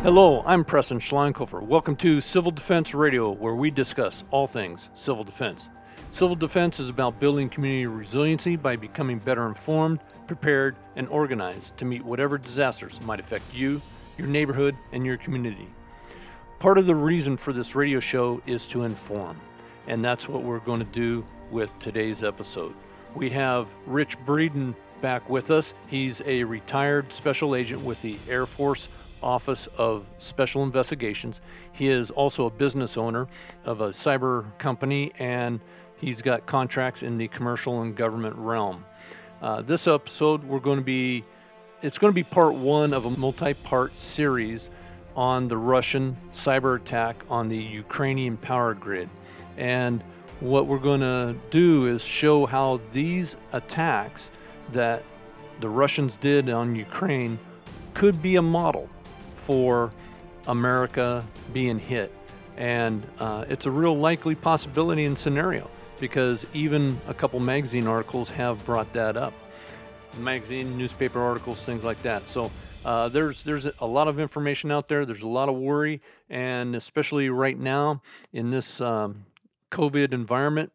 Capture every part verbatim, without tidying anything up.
Hello, I'm Preston Schleinkhofer. Welcome to Civil Defense Radio, where we discuss all things civil defense. Civil defense is about building community resiliency by becoming better informed, prepared, and organized to meet whatever disasters might affect you, your neighborhood, and your community. Part of the reason for this radio show is to inform, and that's what we're going to do with today's episode. We have Rich Breeden back with us. He's a retired special agent with the Air Force Office of Special Investigations. He is also a business owner of a cyber company, and he's got contracts in the commercial and government realm. Uh, this episode, we're going to be, it's going to be part one of a multi-part series on the Russian cyber attack on the Ukrainian power grid. And what we're going to do is show how these attacks that the Russians did on Ukraine could be a model for America being hit. And uh, it's a real likely possibility and scenario, because even a couple magazine articles have brought that up. Magazine, newspaper articles, things like that. So uh, there's there's a lot of information out there. There's a lot of worry, and especially right now in this um, COVID environment,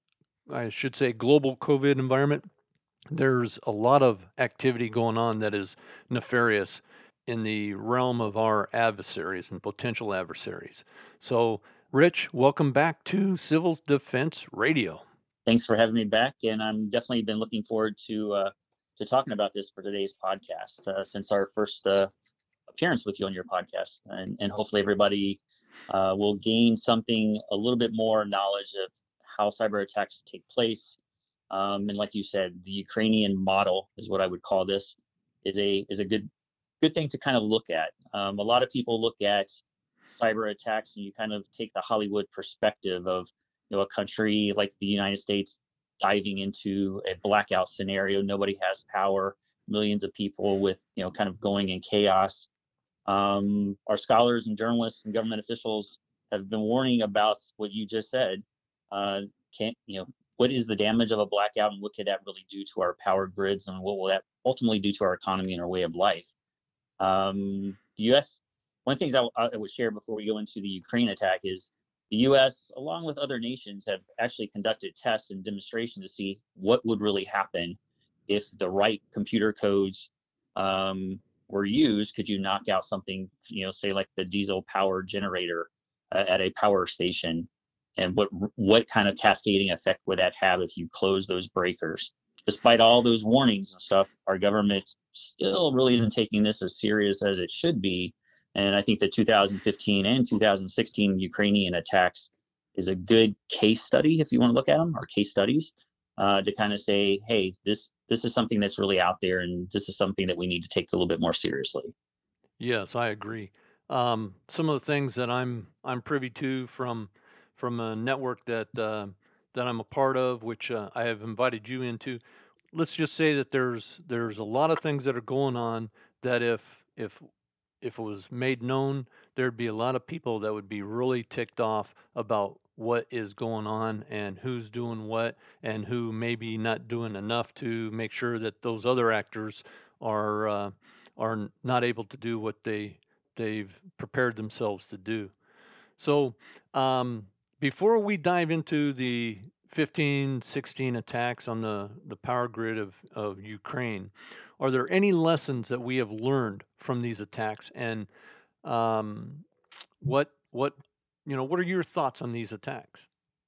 I should say global COVID environment, there's a lot of activity going on that is nefarious in the realm of our adversaries and potential adversaries. So, Rich, welcome back to Civil Defense Radio. Thanks for having me back, and I'm definitely been looking forward to uh, to talking about this for today's podcast uh, since our first uh, appearance with you on your podcast, and, and hopefully everybody uh, will gain something, a little bit more knowledge of how cyber attacks take place. Um, and like you said, the Ukrainian model is what I would call this, is a is a good good thing to kind of look at. Um, a lot of people look at cyber attacks and you kind of take the Hollywood perspective of, you know, a country like the United States diving into a blackout scenario. Nobody has power, millions of people with, you know, kind of going in chaos. Um, our scholars and journalists and government officials have been warning about what you just said. Uh, can't, you know, what is the damage of a blackout and what could that really do to our power grids, and what will that ultimately do to our economy and our way of life? Um, the U S, one of the things I, I would share before we go into the Ukraine attack is the U S, along with other nations, have actually conducted tests and demonstrations to see what would really happen if the right computer codes um, were used. Could you knock out something, you know, say like the diesel power generator uh, at a power station? And what what kind of cascading effect would that have if you close those breakers? Despite all those warnings and stuff, our government still really isn't taking this as serious as it should be. And I think the two thousand fifteen and two thousand sixteen Ukrainian attacks is a good case study, if you want to look at them, or case studies, uh, to kind of say, hey, this this is something that's really out there, and this is something that we need to take a little bit more seriously. Yes, I agree. Um, some of the things that I'm I'm privy to from from a network that uh, that I'm a part of, which uh, I have invited you into. Let's just say that there's there's a lot of things that are going on that if if if it was made known, there'd be a lot of people that would be really ticked off about what is going on and who's doing what and who maybe not doing enough to make sure that those other actors are uh, are not able to do what they they've prepared themselves to do. So um, before we dive into the fifteen, sixteen attacks on the, the power grid of, of Ukraine, are there any lessons that we have learned from these attacks? And um, what what you know, what are your thoughts on these attacks?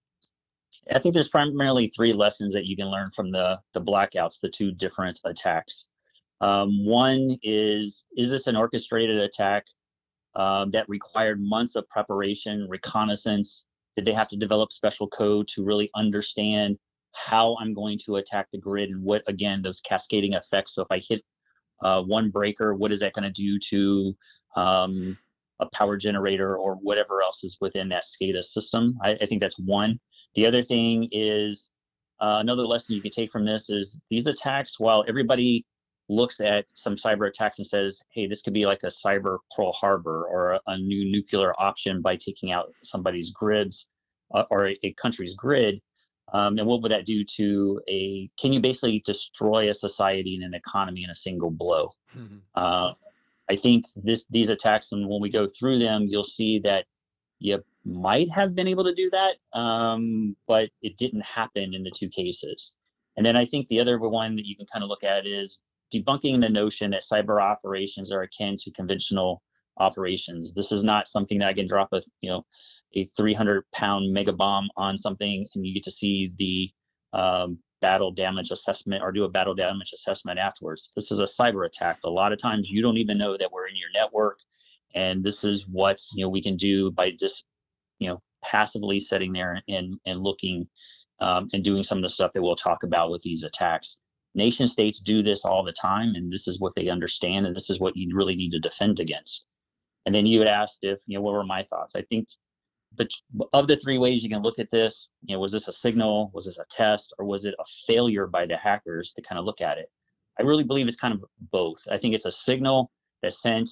I think there's primarily three lessons that you can learn from the the blackouts, the two different attacks. Um, one is, is this an orchestrated attack um, that required months of preparation, reconnaissance? Did they have to develop special code to really understand how I'm going to attack the grid, and what, again, those cascading effects? So if I hit uh, one breaker, what is that going to do to um, a power generator or whatever else is within that SCADA system? I, I think that's one. The other thing is, uh, another lesson you can take from this is these attacks, while everybody looks at some cyber attacks and says, hey, this could be like a cyber Pearl Harbor or a, a new nuclear option by taking out somebody's grids uh, or a, a country's grid. Um, and what would that do to a, can you basically destroy a society and an economy in a single blow? Mhm. Uh, I think this these attacks, and when we go through them, you'll see that you might have been able to do that, um, but it didn't happen in the two cases. And then I think the other one that you can kind of look at is debunking the notion that cyber operations are akin to conventional operations. This is not something that I can drop a you know a three hundred pound mega bomb on something and you get to see the um, battle damage assessment or do a battle damage assessment afterwards. This is a cyber attack. A lot of times you don't even know that we're in your network, and this is what you know we can do by just you know passively sitting there and and looking um, and doing some of the stuff that we'll talk about with these attacks. Nation states do this all the time, and this is what they understand, and this is what you really need to defend against. And then you had asked if you know what were my thoughts. I think but of the three ways you can look at this, you know, was this a signal, was this a test, or was it a failure by the hackers to kind of look at it? I really believe it's kind of both. I think it's a signal that sent,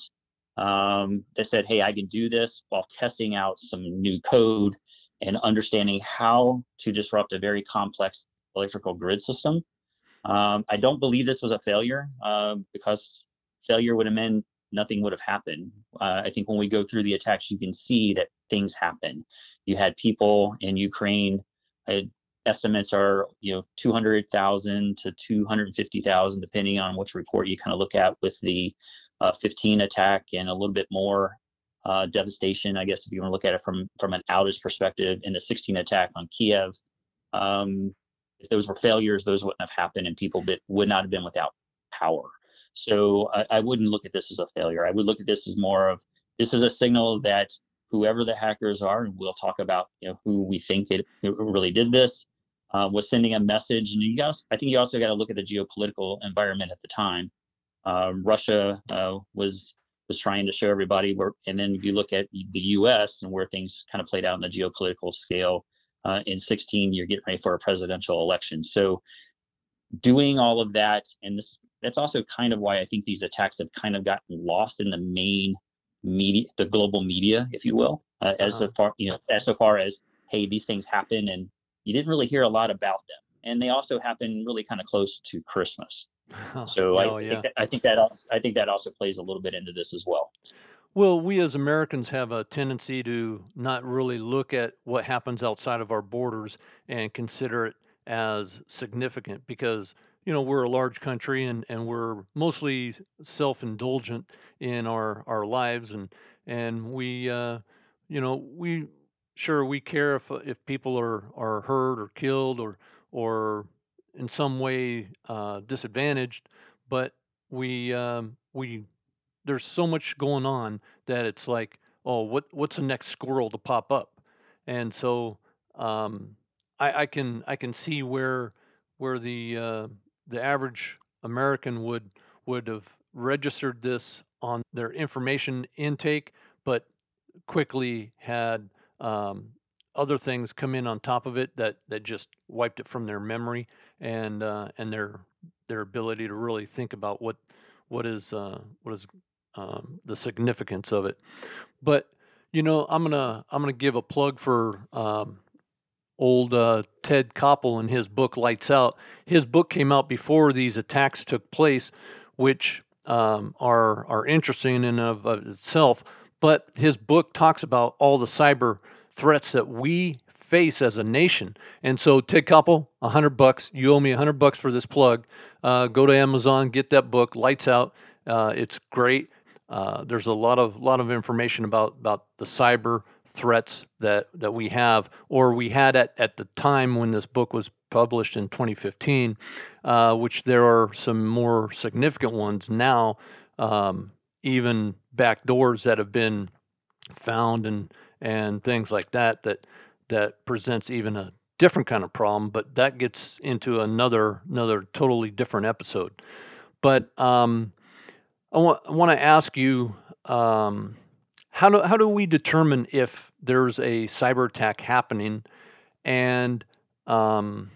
um, that said, hey, I can do this while testing out some new code and understanding how to disrupt a very complex electrical grid system. Um, I don't believe this was a failure uh, because failure would have meant nothing would have happened. Uh, I think when we go through the attacks, you can see that things happen. You had people in Ukraine, uh, estimates are, you know, two hundred thousand to two hundred fifty thousand, depending on which report you kind of look at, with the uh, fifteen attack, and a little bit more uh, devastation, I guess, if you want to look at it from, from an outage perspective, in the sixteen attack on Kiev. Um, if those were failures, those wouldn't have happened, and people bit, would not have been without power. So I, I wouldn't look at this as a failure. I would look at this as more of, this is a signal that whoever the hackers are, and we'll talk about you know who we think it, it really did this, uh, was sending a message. And you guys, I think you also got to look at the geopolitical environment at the time. Uh, Russia uh, was was trying to show everybody where, and then if you look at the U S and where things kind of played out in the geopolitical scale. Uh, in sixteen, you're getting ready for a presidential election. So doing all of that, and this that's also kind of why I think these attacks have kind of gotten lost in the main media, the global media, if you will, uh, as uh-huh. so far you know as so far as, hey, these things happen, and you didn't really hear a lot about them, and they also happen really kind of close to Christmas. Oh, so oh, I, yeah. think that, I think that also, I think that also plays a little bit into this as well. Well, we as Americans have a tendency to not really look at what happens outside of our borders and consider it as significant because, you know, we're a large country and, and we're mostly self-indulgent in our, our lives. And, and we, uh, you know, we, sure, we care if, if people are, are hurt or killed or, or in some way uh, disadvantaged, but we, um, we, there's so much going on that it's like, oh, what what's the next squirrel to pop up? And so um, I, I can I can see where where the uh, the average American would would have registered this on their information intake, but quickly had um, other things come in on top of it that, that just wiped it from their memory and uh, and their their ability to really think about what what is uh, what is um, the significance of it. But you know, I'm gonna I'm gonna give a plug for um, old uh, Ted Koppel and his book Lights Out. His book came out before these attacks took place, which um, are are interesting in and of, of itself. But his book talks about all the cyber threats that we face as a nation. And so, Ted Koppel, a hundred bucks. You owe me a hundred bucks for this plug. Uh, go to Amazon, get that book, Lights Out. Uh, it's great. Uh, there's a lot of lot of information about about the cyber threats that that we have, or we had at at the time when this book was published in twenty fifteen, uh, which there are some more significant ones now, um, even backdoors that have been found and and things like that that that presents even a different kind of problem. But that gets into another another totally different episode. But um, I want I want to ask you, um, how do how do we determine if there's a cyber attack happening, and um,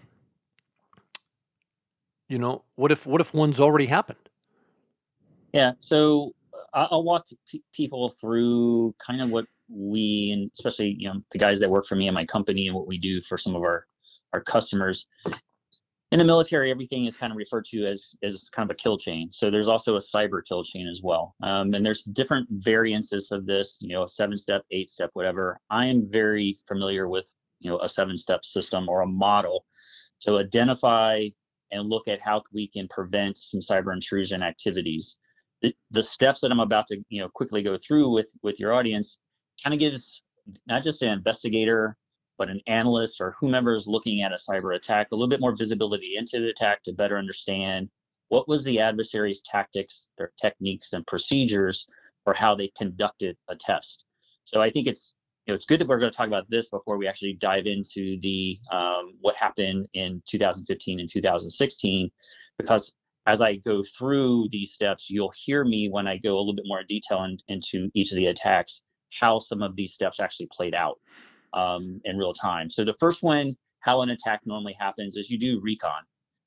you know, what if what if one's already happened? Yeah, so I- I'll walk p- people through kind of what we, and especially you know the guys that work for me in my company, and what we do for some of our our customers. in the military, everything is kind of referred to as, as kind of a kill chain. So there's also a cyber kill chain as well. Um, and there's different variances of this, you know, a seven step, eight step, whatever. I am very familiar with, you know, a seven step system or a model to identify and look at how we can prevent some cyber intrusion activities. The, the steps that I'm about to, you know, quickly go through with, with your audience kind of gives not just an investigator, but an analyst or whomever is looking at a cyber attack, a little bit more visibility into the attack to better understand what was the adversary's tactics, their techniques and procedures for how they conducted a test. So I think it's, you know, it's good that we're going to talk about this before we actually dive into the um, what happened in two thousand fifteen and two thousand sixteen, because as I go through these steps, you'll hear me when I go a little bit more detail in, into each of the attacks, how some of these steps actually played out um, in real time. So the first one, how an attack normally happens is you do recon.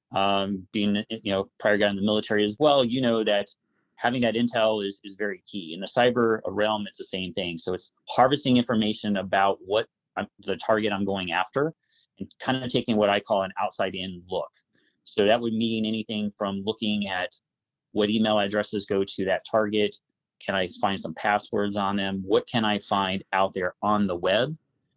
Um, being, you know, prior guy in the military as well, you know that having that intel is, is very key. In the cyber realm, it's the same thing. So it's harvesting information about what I'm, the target I'm going after, and kind of taking what I call an outside in look. So that would mean anything from looking at what email addresses go to that target. Can I find some passwords on them? What can I find out there on the web?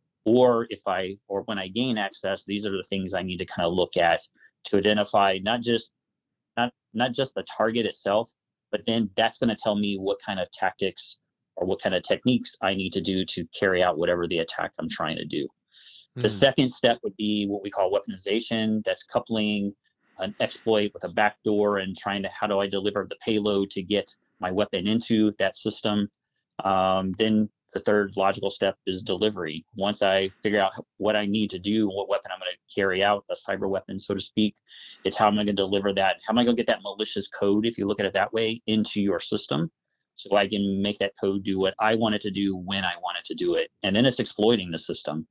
Or if I, or when I gain access, these are the things I need to kind of look at to identify not just, not, not just the target itself, but then that's going to tell me what kind of tactics or what kind of techniques I need to do to carry out whatever the attack I'm trying to do. Mm. The second step would be what we call weaponization. That's coupling an exploit with a backdoor and trying to, how do I deliver the payload to get my weapon into that system? Um, then the third logical step is delivery. Once I figure out what I need to do, what weapon I'm going to carry out, a cyber weapon, so to speak, it's how am I going to deliver that? How am I going to get that malicious code, if you look at it that way, into your system so I can make that code do what I want it to do when I want it to do it? And then it's exploiting the system.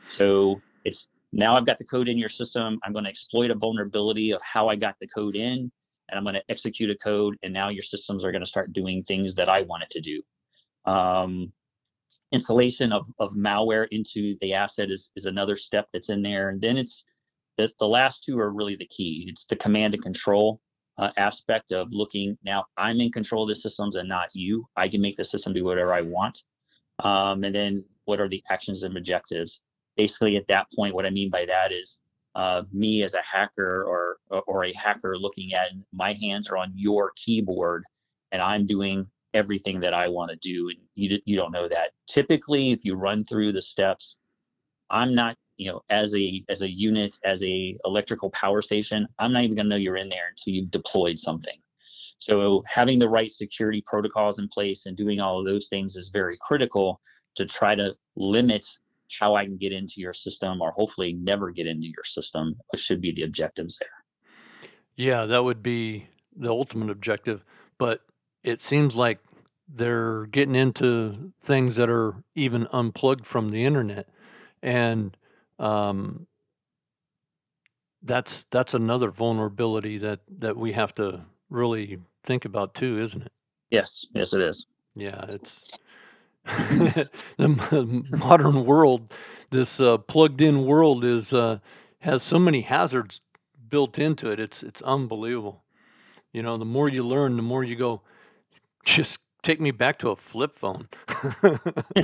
So it's now I've got the code in your system. I'm going to exploit a vulnerability of how I got the code in, and I'm going to execute a code. And now your systems are going to start doing things that I want it to do. Um, installation of, of malware into the asset is, is another step that's in there. And then it's the, the last two are really the key. It's the command and control uh, aspect of looking, now I'm in control of the systems and not you. I can make the system do whatever I want. Um, and then what are the actions and objectives? Basically at that point, what I mean by that is uh, me as a hacker or, or a hacker looking at my hands are on your keyboard and I'm doing everything that I want to do, and you you don't know that. Typically, if you run through the steps, I'm not, you know, as a as a unit, as a electrical power station, I'm not even going to know you're in there until you've deployed something. So having the right security protocols in place and doing all of those things is very critical to try to limit how I can get into your system, or hopefully never get into your system, which should be the objectives there. Yeah, that would be the ultimate objective, but it seems like they're getting into things that are even unplugged from the internet, and um, that's that's another vulnerability that that we have to really think about too, isn't it? Yes, yes, it is. Yeah, it's the modern world. This uh, plugged-in world is uh, has so many hazards built into it. It's it's unbelievable. You know, the more you learn, the more you go, just take me back to a flip phone. uh,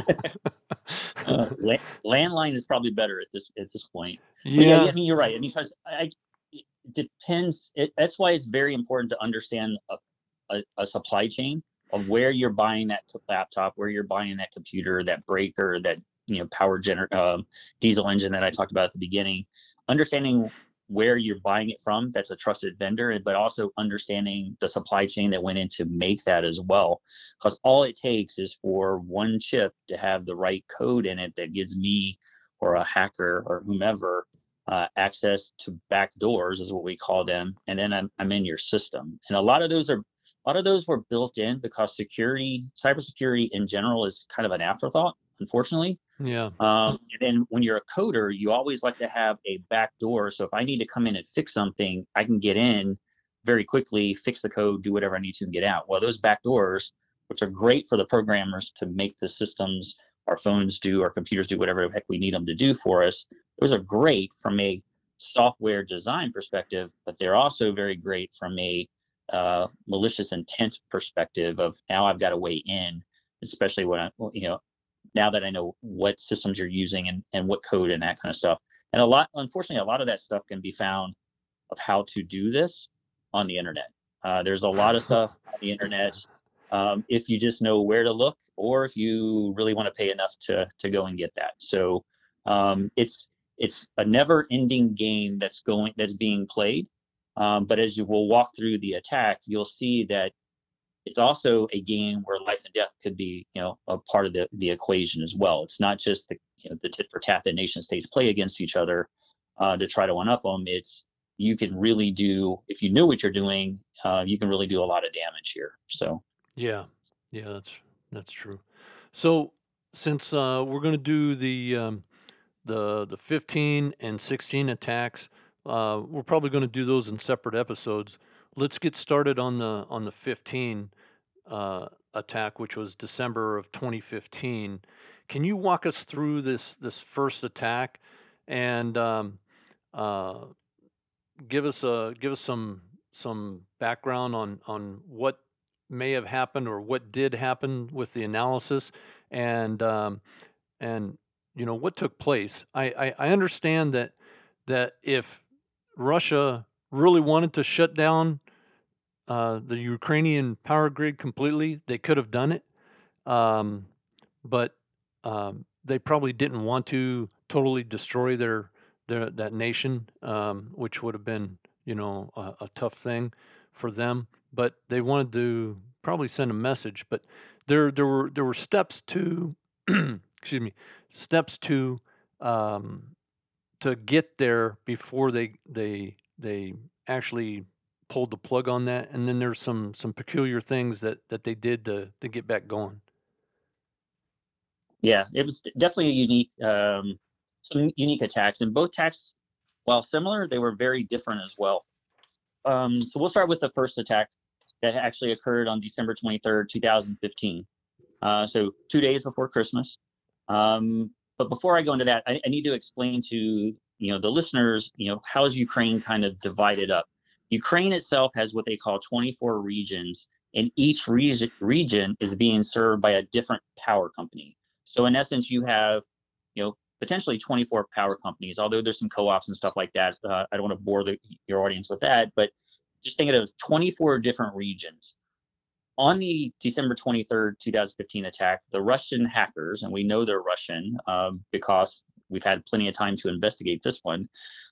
la- landline is probably better at this at this point. Yeah. yeah, I mean you're right. I mean, because I, it depends. It, that's why it's very important to understand a, a, a supply chain of where you're buying that laptop, where you're buying that computer, that breaker, that you know power gener um, diesel engine that I talked about at the beginning. Understanding where you're buying it from, that's a trusted vendor, but also understanding the supply chain that went in to make that as well. Because all it takes is for one chip to have the right code in it that gives me or a hacker or whomever uh, access to back doors, is what we call them. And then I'm, I'm in your system. And a lot of those are, a lot of those were built in because security, cybersecurity in general is kind of an afterthought, unfortunately. Yeah. Um, and then when you're a coder, you always like to have a back door. So if I need to come in and fix something, I can get in very quickly, fix the code, do whatever I need to and get out. Well, those back doors, which are great for the programmers to make the systems, our phones do, our computers do, whatever the heck we need them to do for us, those are great from a software design perspective, but they're also very great from a uh, malicious intent perspective of now I've got to weigh in, especially when I, you know, now that I know what systems you're using and, and what code and that kind of stuff. And a lot, unfortunately, a lot of that stuff can be found of how to do this on the internet. Uh, there's a lot of stuff on the internet. Um, if you just know where to look, or if you really want to pay enough to to go and get that. So um, it's it's a never-ending game that's going that's being played. Um, but as you will walk through the attack, you'll see that it's also a game where life and death could be, you know, a part of the the equation as well. It's not just the you know the tit for tat that nation states play against each other uh, to try to one up them. It's you can really do, if you know what you're doing, uh, you can really do a lot of damage here. So. Yeah, yeah, that's that's true. So since uh, we're going to do the um, the the fifteen and sixteen attacks, uh, we're probably going to do those in separate episodes. Let's get started on the on the fifteen uh, attack, which was December of twenty fifteen. Can you walk us through this this first attack and um, uh, give us a give us some some background on on what may have happened or what did happen with the analysis, and um, and you know what took place. I, I, I understand that that if Russia really wanted to shut down uh, the Ukrainian power grid completely, they could have done it, um, but um, they probably didn't want to totally destroy their their that nation, um, which would have been you know a, a tough thing for them. But they wanted to probably send a message. But there there were there were steps to excuse me steps to um, to get there before they they they actually pulled the plug on that. And then there's some some peculiar things that that they did to to get back going. Yeah, it was definitely a unique um, some unique attacks, and both attacks, while similar, they were very different as well. Um, so we'll start with the first attack that actually occurred on December twenty-third, two thousand fifteen. Uh, so two days before Christmas. Um, but before I go into that, I, I need to explain to you know the listeners, you know, how is Ukraine kind of divided up? Ukraine itself has what they call twenty-four regions, and each region region is being served by a different power company. So in essence, you have, you know, potentially twenty-four power companies, although there's some co-ops and stuff like that. Uh, I don't want to bore the, your audience with that, but just think of twenty-four different regions. On the December twenty-third, two thousand fifteen attack, the Russian hackers, and we know they're Russian um, because we've had plenty of time to investigate this one,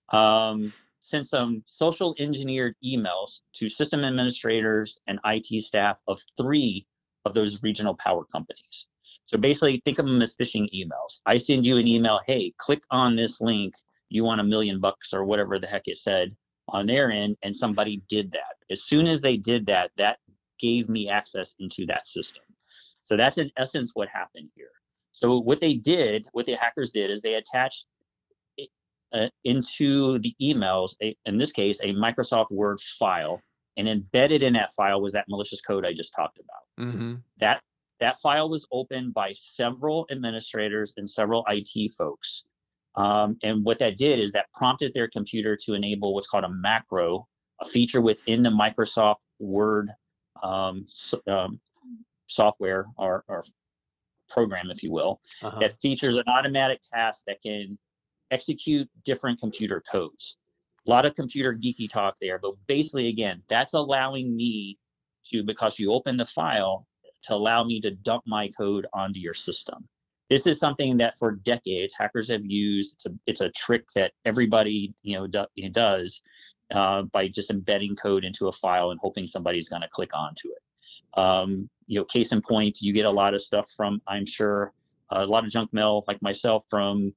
um, sent some social engineered emails to system administrators and I T staff of three of those regional power companies. So basically, think of them as phishing emails. I send you an email, hey, click on this link, you want a million bucks or whatever the heck it said on their end, and somebody did that. As soon as they did that, that gave me access into that system. So that's in essence what happened here. So what they did, what the hackers did, is they attached it, uh, into the emails, a, in this case, a Microsoft Word file, and embedded in that file was that malicious code I just talked about. Mm-hmm. That that file was opened by several administrators and several I T folks. Um, and what that did is that prompted their computer to enable what's called a macro, a feature within the Microsoft Word um, um, software or, or program, if you will, uh-huh. that features an automatic task that can execute different computer codes. A lot of computer geeky talk there, but basically, again, that's allowing me to, because you open the file, to allow me to dump my code onto your system. This is something that for decades hackers have used. It's a it's a trick that everybody you know do, does uh, by just embedding code into a file and hoping somebody's going to click onto it. Um, you know, case in point, you get a lot of stuff from, I'm sure, a lot of junk mail like myself from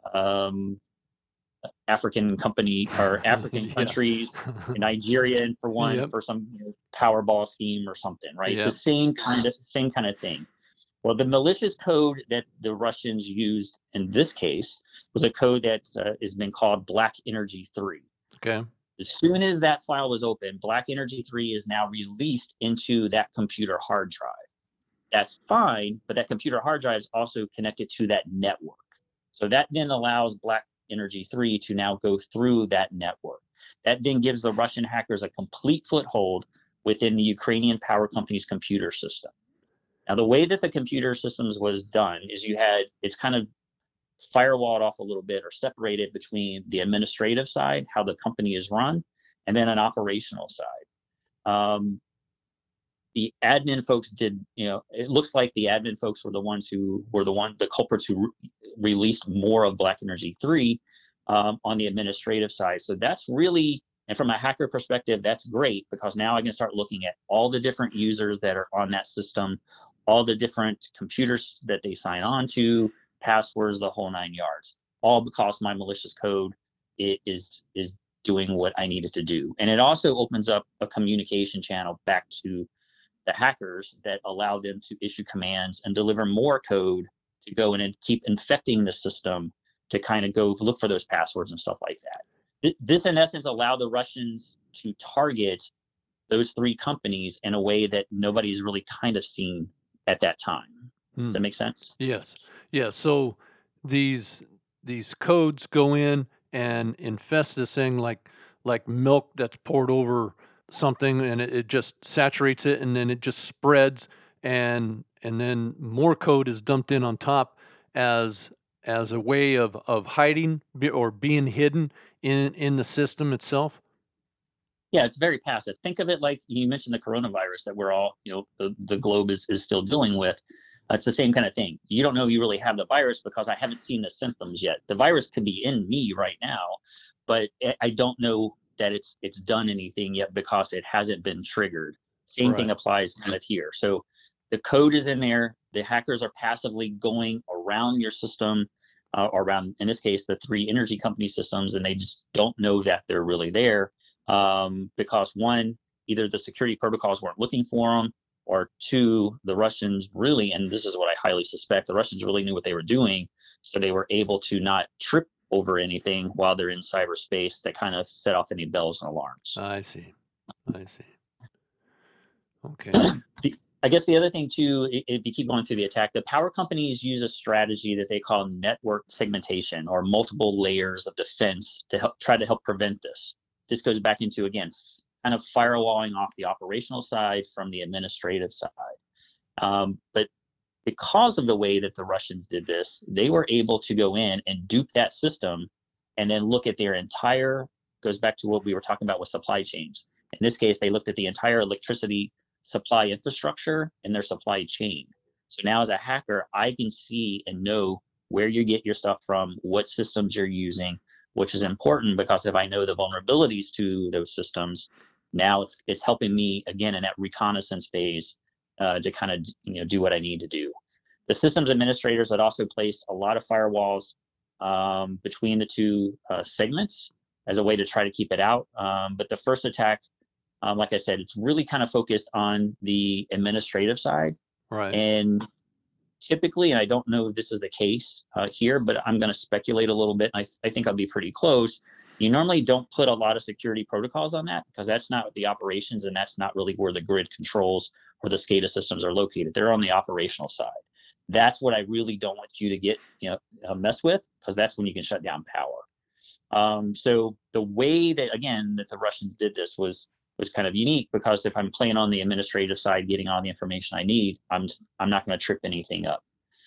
um, African company or African yeah. countries, Nigeria for one, yep. for some you know, Powerball scheme or something, right? Yep. It's the same kind of same kind of thing. Well, the malicious code that the Russians used in this case was a code that uh, has been called Black Energy three. Okay. As soon as that file was open, Black Energy three is now released into that computer hard drive. That's fine, but that computer hard drive is also connected to that network. So that then allows Black Energy three to now go through that network. That then gives the Russian hackers a complete foothold within the Ukrainian power company's computer system. Now, the way that the computer systems was done is you had, it's kind of firewalled off a little bit or separated between the administrative side, how the company is run, and then an operational side. Um, the admin folks did, you know, it looks like the admin folks were the ones who were the one, the culprits who re- released more of Black Energy three um, on the administrative side. So that's really, and from a hacker perspective, that's great, because now I can start looking at all the different users that are on that system, all the different computers that they sign on to, passwords, the whole nine yards, all because my malicious code is is doing what I needed to do. And it also opens up a communication channel back to the hackers that allow them to issue commands and deliver more code to go in and keep infecting the system to kind of go look for those passwords and stuff like that. This, in essence, allowed the Russians to target those three companies in a way that nobody's really kind of seen at that time. Hmm. Does that make sense? Yes. Yeah. So these these codes go in and infest this thing like like milk that's poured over something, and it, it just saturates it, and then it just spreads, and and then more code is dumped in on top as as a way of of hiding or being hidden in in the system itself. Yeah, it's very passive. Think of it like you mentioned the coronavirus that we're all, you know, the, the globe is, is still dealing with. Uh, it's the same kind of thing. You don't know you really have the virus because I haven't seen the symptoms yet. The virus could be in me right now, but I don't know that it's it's done anything yet because it hasn't been triggered. Same right. thing applies kind of here. So the code is in there. The hackers are passively going around your system, uh, or around, in this case, the three energy company systems, and they just don't know that they're really there. Um, because one, either the security protocols weren't looking for them, or two, the Russians really, and this is what I highly suspect, the Russians really knew what they were doing, so they were able to not trip over anything while they're in cyberspace that kind of set off any bells and alarms. I see. I see. Okay. the, I guess the other thing too, if you keep going through the attack, the power companies use a strategy that they call network segmentation, or multiple layers of defense, to help try to help prevent this. This goes back into, again, kind of firewalling off the operational side from the administrative side. Um, but because of the way that the Russians did this, they were able to go in and dupe that system and then look at their entire, goes back to what we were talking about with supply chains. In this case, they looked at the entire electricity supply infrastructure and their supply chain. So now as a hacker, I can see and know where you get your stuff from, what systems you're using, which is important because if I know the vulnerabilities to those systems, now it's it's helping me again in that reconnaissance phase uh, to kind of you know do what I need to do. The systems administrators had also placed a lot of firewalls um, between the two uh, segments as a way to try to keep it out. Um, but the first attack, um, like I said, it's really kind of focused on the administrative side. Right. And typically, and I don't know if this is the case uh, here, but I'm going to speculate a little bit. I, th- I think I'll be pretty close. You normally don't put a lot of security protocols on that because that's not the operations, and that's not really where the grid controls or the SCADA systems are located. They're on the operational side. That's what I really don't want you to get, you know, uh, mess with, because that's when you can shut down power. Um, so the way that, again, that the Russians did this was was kind of unique, because if I'm playing on the administrative side, getting all the information I need, I'm I'm not going to trip anything up.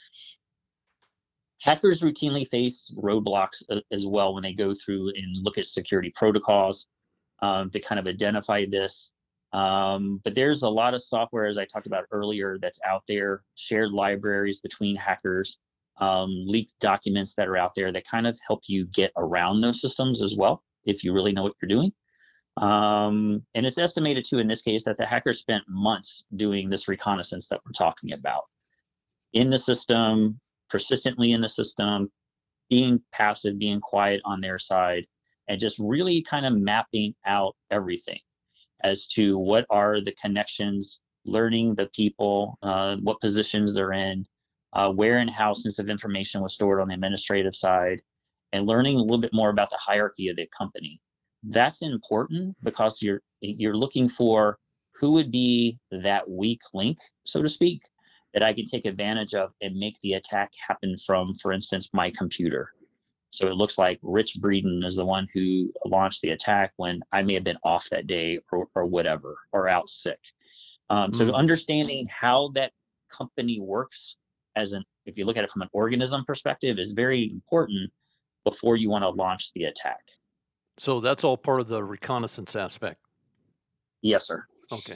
Hackers routinely face roadblocks as well when they go through and look at security protocols um, to kind of identify this. Um, but there's a lot of software, as I talked about earlier, that's out there, shared libraries between hackers, um, leaked documents that are out there that kind of help you get around those systems as well, if you really know what you're doing. Um, and it's estimated too, in this case, that the hackers spent months doing this reconnaissance that we're talking about in the system, persistently in the system, being passive, being quiet on their side, and just really kind of mapping out everything as to what are the connections, learning the people, uh, what positions they're in, uh, where and how sensitive information was stored on the administrative side, and learning a little bit more about the hierarchy of the company. That's important because you're you're looking for who would be that weak link, so to speak, that I can take advantage of and make the attack happen from, for instance, my computer. So it looks like Rich Breeden is the one who launched the attack when I may have been off that day or, or whatever, or out sick. Um, so Mm. understanding how that company works as an, if you look at it from an organism perspective, is very important before you want to launch the attack. So that's all part of the reconnaissance aspect. Yes, sir. Okay.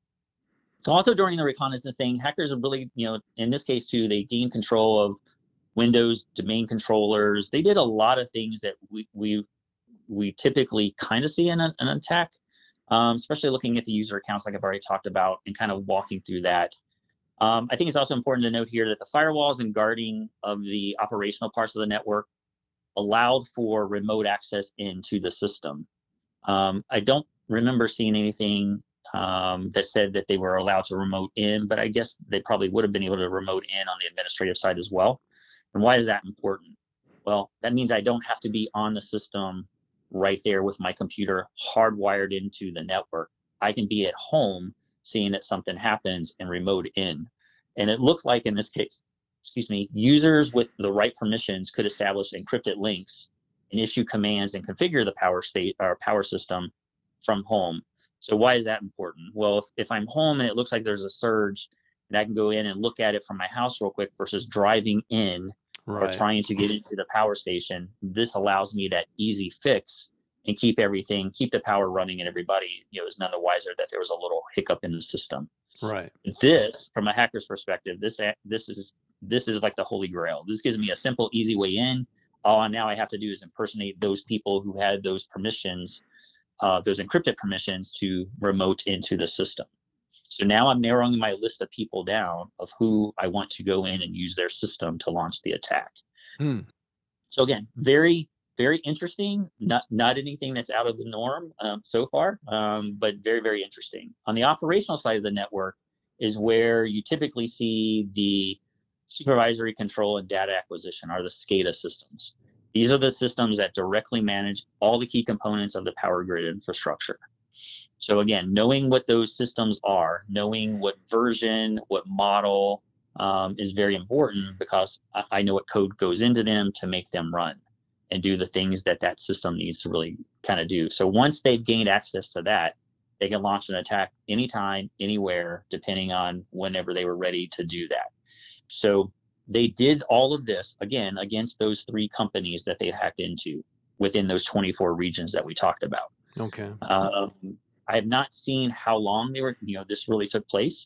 So also during the reconnaissance thing, hackers are really, you know, in this case too, they gained control of Windows domain controllers. They did a lot of things that we we we typically kind of see in a, an attack, um, especially looking at the user accounts like I've already talked about and kind of walking through that. Um, I think it's also important to note here that the firewalls and guarding of the operational parts of the network allowed for remote access into the system. Um, I don't remember seeing anything um, that said that they were allowed to remote in, but I guess they probably would have been able to remote in on the administrative side as well. And why is that important? Well, that means I don't have to be on the system right there with my computer hardwired into the network. I can be at home seeing that something happens and remote in. And it looked like in this case, excuse me, users with the right permissions could establish encrypted links and issue commands and configure the power state or power system from home. So why is that important? Well, if, if I'm home and it looks like there's a surge, and I can go in and look at it from my house real quick versus driving in Right. or trying to get into the power station, this allows me that easy fix and keep everything, keep the power running, and everybody, you know, is none the wiser that there was a little hiccup in the system. Right. This, from a hacker's perspective, this this is this is like the holy grail. This gives me a simple, easy way in. All now I have to do is impersonate those people who had those permissions, uh, those encrypted permissions to remote into the system. So now I'm narrowing my list of people down of who I want to go in and use their system to launch the attack. Hmm. So again, very, very interesting. Not not anything that's out of the norm um, so far, um, but very, very interesting. On the operational side of the network is where you typically see the supervisory control and data acquisition, are the SCADA systems. These are the systems that directly manage all the key components of the power grid infrastructure. So again, knowing what those systems are, knowing what version, what model um, is very important, because I, I know what code goes into them to make them run and do the things that that system needs to really kind of do. So once they've gained access to that, they can launch an attack anytime, anywhere, depending on whenever they were ready to do that. So they did all of this, again, against those three companies that they hacked into within those twenty-four regions that we talked about. Okay. Um, I have not seen how long they were, you know, this really took place.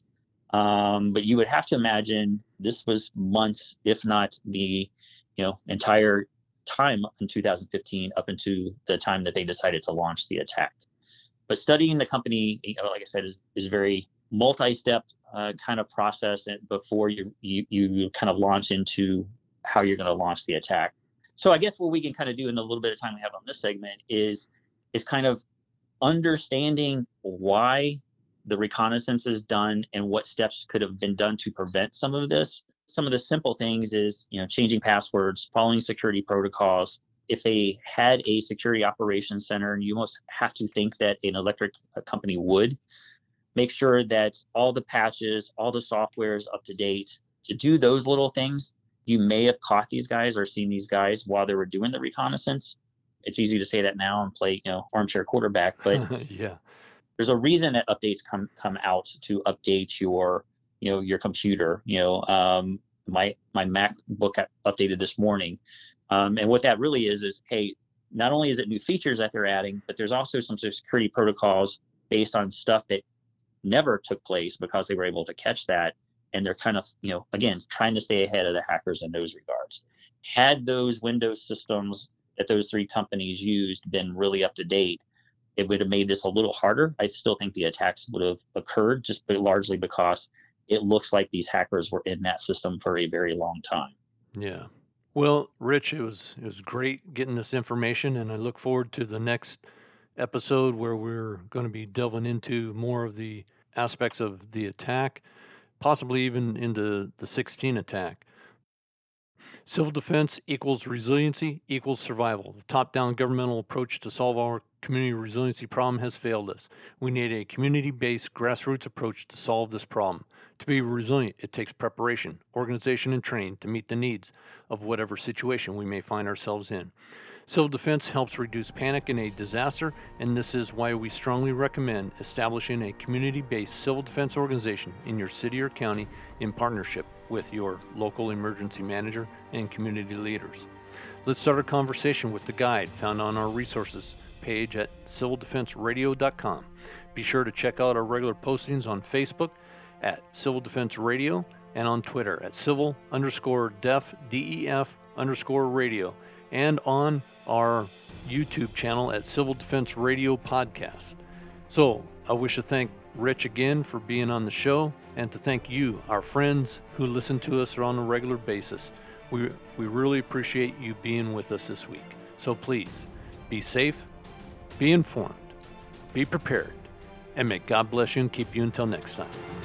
Um, but you would have to imagine this was months, if not the, you know, entire time in two thousand fifteen up into the time that they decided to launch the attack. But studying the company, you know, like I said, is is very multi-step uh, kind of process before you, you you kind of launch into how you're going to launch the attack. So I guess what we can kind of do in the little bit of time we have on this segment is is kind of understanding why the reconnaissance is done and what steps could have been done to prevent some of this. Some of the simple things is, you know, changing passwords, following security protocols. If they had a security operations center, and you most have to think that an electric company would, make sure that all the patches, all the software is up to date. To do those little things, you may have caught these guys or seen these guys while they were doing the reconnaissance. It's easy to say that now and play, you know, armchair quarterback, but yeah, there's a reason that updates come come out to update your, you know, your computer. You know, um, my my MacBook updated this morning, um, and what that really is is, hey, not only is it new features that they're adding, but there's also some security protocols based on stuff that never took place because they were able to catch that, and they're kind of, you know, again, trying to stay ahead of the hackers in those regards. Had those Windows systems that those three companies used been really up to date, it would have made this a little harder. I still think the attacks would have occurred, just largely because it looks like these hackers were in that system for a very long time. Yeah. Well, Rich, it was it was great getting this information, and I look forward to the next episode where we're going to be delving into more of the aspects of the attack, possibly even into the sixteen attack. Civil defense equals resiliency equals survival. The top-down governmental approach to solve our community resiliency problem has failed us. We need a community-based grassroots approach to solve this problem. To be resilient, it takes preparation, organization, and training to meet the needs of whatever situation we may find ourselves in. Civil defense helps reduce panic in a disaster, and this is why we strongly recommend establishing a community-based civil defense organization in your city or county in partnership with your local emergency manager and community leaders. Let's start a conversation with the guide found on our resources page at civil defense radio dot com. Be sure to check out our regular postings on Facebook at Civil Defense Radio and on Twitter at civil underscore def, D E F underscore radio, and on our YouTube channel at Civil Defense Radio Podcast. So I wish to thank Rich again for being on the show, and to thank you, our friends who listen to us on a regular basis. We, we really appreciate you being with us this week. So please, be safe, be informed, be prepared, and may God bless you and keep you until next time.